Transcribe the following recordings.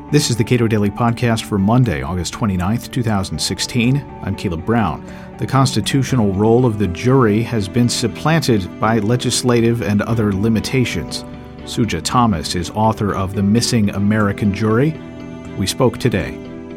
This is the Cato Daily Podcast for Monday, August 29th, 2016. I'm Caleb Brown. The constitutional role of the jury has been supplanted by legislative and other limitations. Suja Thomas is author of The Missing American Jury. We spoke today.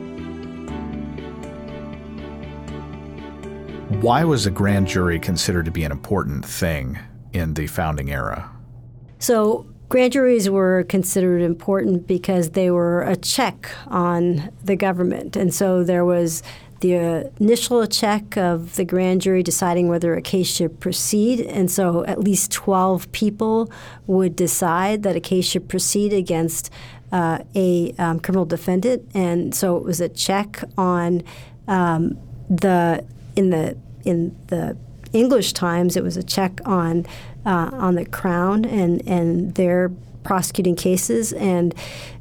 Why was a grand jury considered to be an important thing in the founding era? So grand juries were considered important because they were a check on the government. And so there was the initial check of the grand jury deciding whether a case should proceed. And so at least 12 people would decide that a case should proceed against a criminal defendant. And so it was a check on in the English Times, it was a check on the Crown and their prosecuting cases, and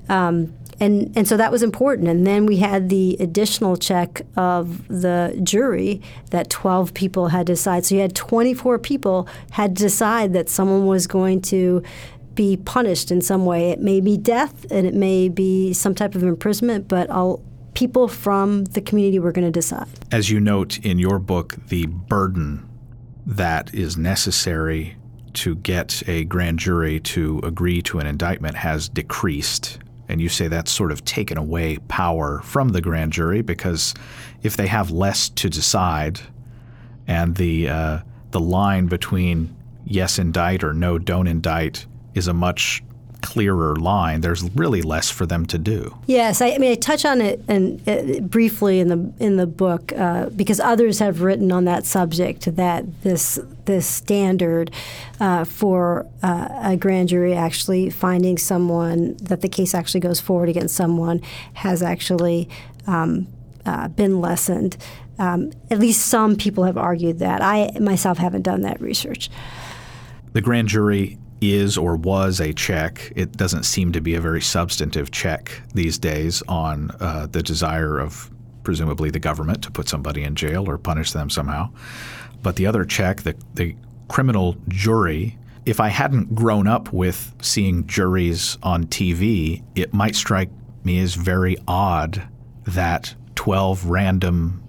so that was important. And then we had the additional check of the jury that 12 people had to decide. So you had 24 people had to decide that someone was going to be punished in some way. It may be death and it may be some type of imprisonment, but people from the community were going to decide. As you note in your book, the burden that is necessary to get a grand jury to agree to an indictment has decreased. And you say that's sort of taken away power from the grand jury, because if they have less to decide and the line between yes, indict or no, don't indict is a much clearer line, there's really less for them to do. Yes, I touch on it briefly in the book because others have written on that subject, that this standard for a grand jury actually finding someone, that the case actually goes forward against someone, has actually been lessened. At least some people have argued that. I myself haven't done that research. The grand jury is or was a check. It doesn't seem to be a very substantive check these days on the desire of presumably the government to put somebody in jail or punish them somehow. But the other check, the criminal jury, if I hadn't grown up with seeing juries on TV, it might strike me as very odd that 12 random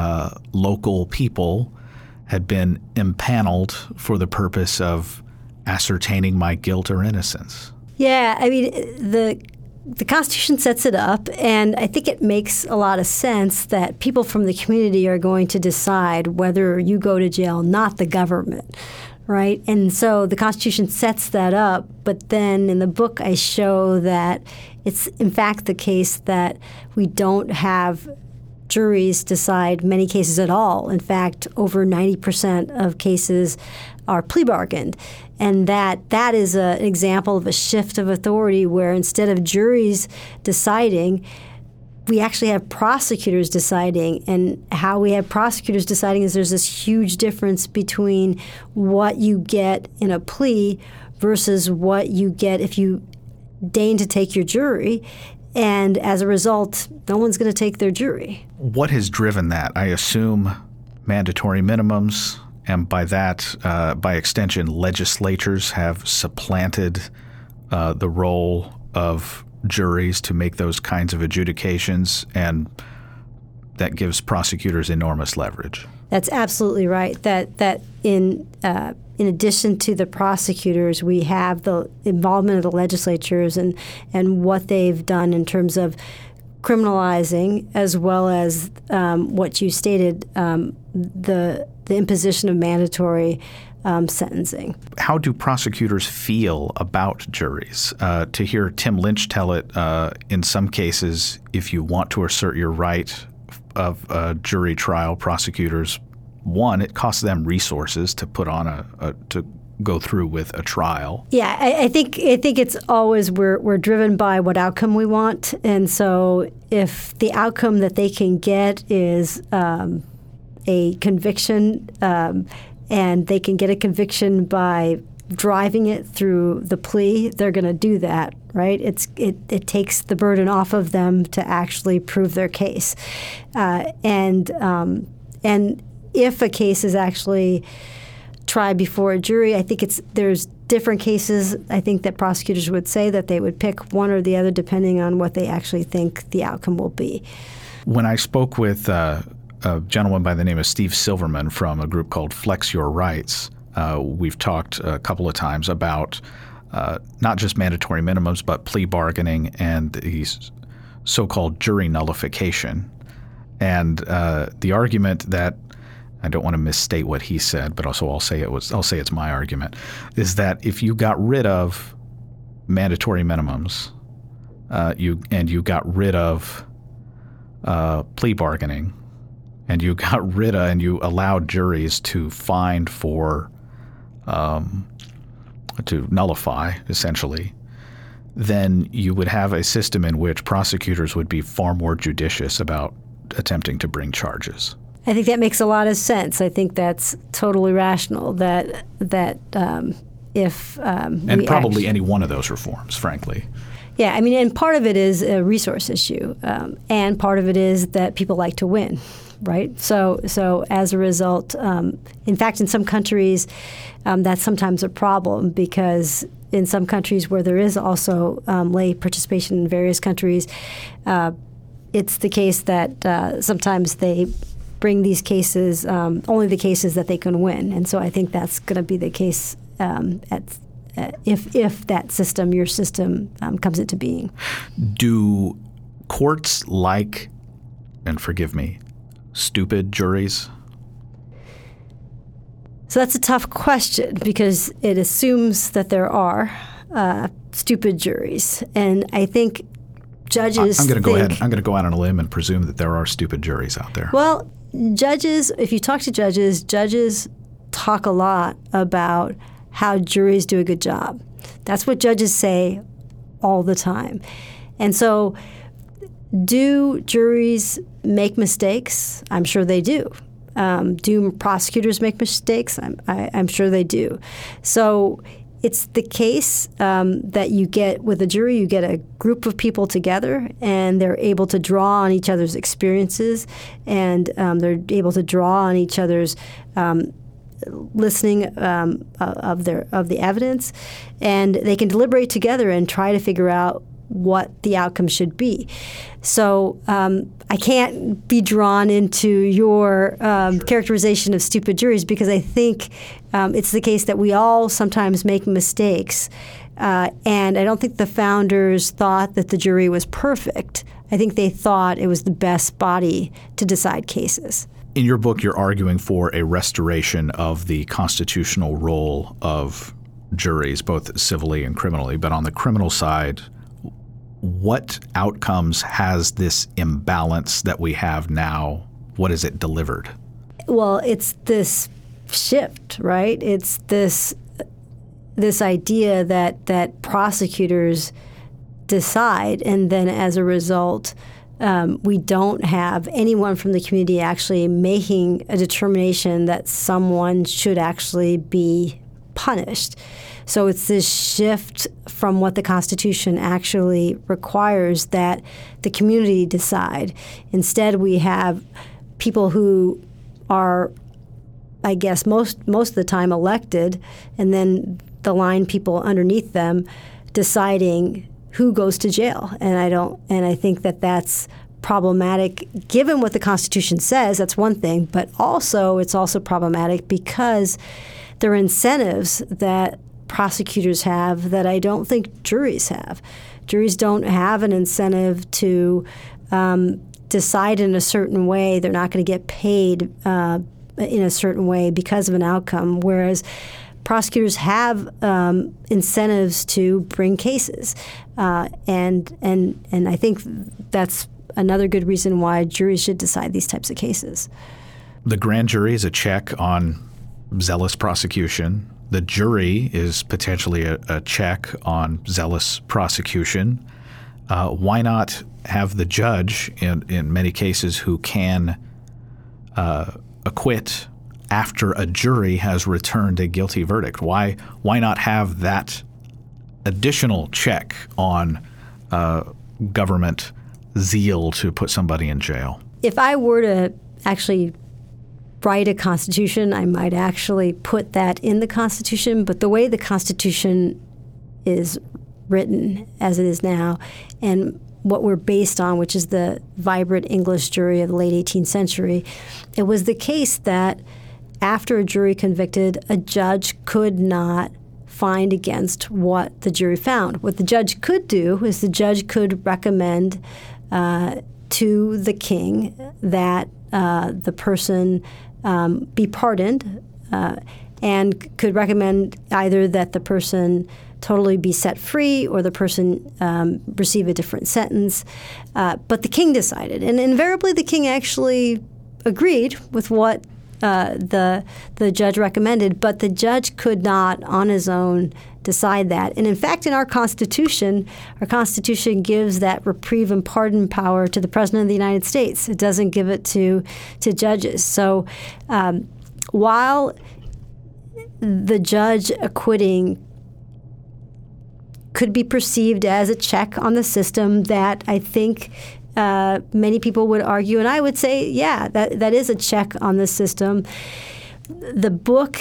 local people had been impaneled for the purpose of ascertaining my guilt or innocence. Yeah, I mean, the Constitution sets it up, and I think it makes a lot of sense that people from the community are going to decide whether you go to jail, not the government, right? And so the Constitution sets that up, but then in the book I show that it's in fact the case that we don't have juries decide many cases at all. In fact, over 90% of cases are plea bargained. And that is an example of a shift of authority where instead of juries deciding, we actually have prosecutors deciding. And how we have prosecutors deciding is there's this huge difference between what you get in a plea versus what you get if you deign to take your jury. And as a result, no one's going to take their jury. What has driven that? I assume mandatory minimums, and by that, by extension, legislatures have supplanted the role of juries to make those kinds of adjudications, and that gives prosecutors enormous leverage. That's absolutely right. That in addition to the prosecutors, we have the involvement of the legislatures and what they've done in terms of criminalizing, as well as what you stated, the imposition of mandatory sentencing. How do prosecutors feel about juries? To hear Tim Lynch tell it, in some cases, if you want to assert your right of a jury trial, prosecutors, one, it costs them resources to put on to go through with a trial. Yeah, I think it's always we're driven by what outcome we want, and so if the outcome that they can get is a conviction, and they can get a conviction by driving it through the plea, they're going to do that, right? It takes the burden off of them to actually prove their case, and if a case is actually tried before a jury, I think there's different cases, I think that prosecutors would say that they would pick one or the other depending on what they actually think the outcome will be. When I spoke with a gentleman by the name of Steve Silverman from a group called Flex Your Rights, we've talked a couple of times about not just mandatory minimums, but plea bargaining and the so-called jury nullification. And the argument that I don't want to misstate what he said, but also I'll say it's my argument, is that if you got rid of mandatory minimums, you got rid of plea bargaining, and you got rid of and you allowed juries to find for to nullify essentially, then you would have a system in which prosecutors would be far more judicious about attempting to bring charges. I think that makes a lot of sense. I think that's totally rational. If and probably any one of those reforms, frankly. Yeah, I mean, and part of it is a resource issue, and part of it is that people like to win, right? So as a result, in fact, in some countries, that's sometimes a problem because in some countries where there is also lay participation in various countries, it's the case that sometimes they bring these cases, only the cases that they can win. And so I think that's going to be the case if that system, your system, comes into being. Do courts like, and forgive me, stupid juries? So that's a tough question because it assumes that there are stupid juries. And I think judges I'm going to go out on a limb and presume that there are stupid juries out there. Well, judges, if you talk to judges talk a lot about how juries do a good job. That's what judges say all the time. And so do juries make mistakes? I'm sure they do. Do prosecutors make mistakes? I'm sure they do. So it's the case that you get with a jury, you get a group of people together and they're able to draw on each other's experiences and they're able to draw on each other's listening of the evidence, and they can deliberate together and try to figure out what the outcome should be. So I can't be drawn into your characterization of stupid juries because I think it's the case that we all sometimes make mistakes. And I don't think the founders thought that the jury was perfect. I think they thought it was the best body to decide cases. In your book, you're arguing for a restoration of the constitutional role of juries, both civilly and criminally. But on the criminal side, what outcomes has this imbalance that we have now? What has it delivered? Well, it's this shift, right? It's this idea that prosecutors decide, and then as a result, we don't have anyone from the community actually making a determination that someone should actually be punished. So it's this shift from what the Constitution actually requires that the community decide. Instead, we have people who are, I guess, most of the time elected, and then the line people underneath them deciding who goes to jail. And I think that that's problematic given what the Constitution says. That's one thing, but also it's also problematic because there are incentives that prosecutors have that I don't think juries have. Juries don't have an incentive to decide in a certain way. They're not going to get paid in a certain way because of an outcome, whereas prosecutors have incentives to bring cases, and I think that's another good reason why juries should decide these types of cases. The grand jury is a check on zealous prosecution. The jury is potentially a check on zealous prosecution. Why not have the judge, in many cases, who can acquit after a jury has returned a guilty verdict? Why not have that additional check on government zeal to put somebody in jail? If I were to actually write a constitution, I might actually put that in the Constitution. But the way the Constitution is written as it is now, and what we're based on, which is the vibrant English jury of the late 18th century, it was the case that after a jury convicted, a judge could not find against what the jury found. What the judge could do is the judge could recommend to the king that the person be pardoned and could recommend either that the person totally be set free or the person receive a different sentence. But the king decided. And invariably the king actually agreed with what the judge recommended, but the judge could not on his own decide that. And in fact, in our Constitution gives that reprieve and pardon power to the President of the United States. It doesn't give it to judges. So while the judge acquitting could be perceived as a check on the system, that I think many people would argue, and I would say, yeah, that is a check on the system. The book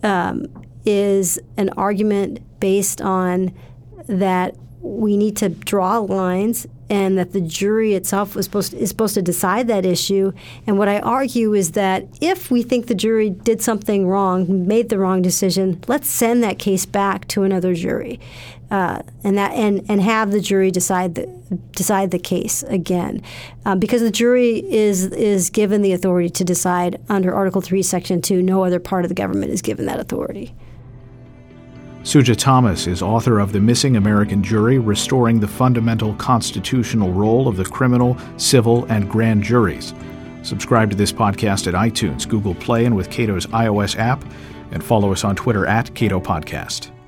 is an argument based on that we need to draw lines and that the jury itself is supposed to decide that issue. And what I argue is that if we think the jury did something wrong, made the wrong decision, let's send that case back to another jury, and have the jury decide the case again, because the jury is given the authority to decide under Article 3, Section 2. No other part of the government is given that authority. Suja Thomas is author of The Missing American Jury, Restoring the Fundamental Constitutional Role of the Criminal, Civil, and Grand Juries. Subscribe to this podcast at iTunes, Google Play, and with Cato's iOS app, and follow us on Twitter @CatoPodcast.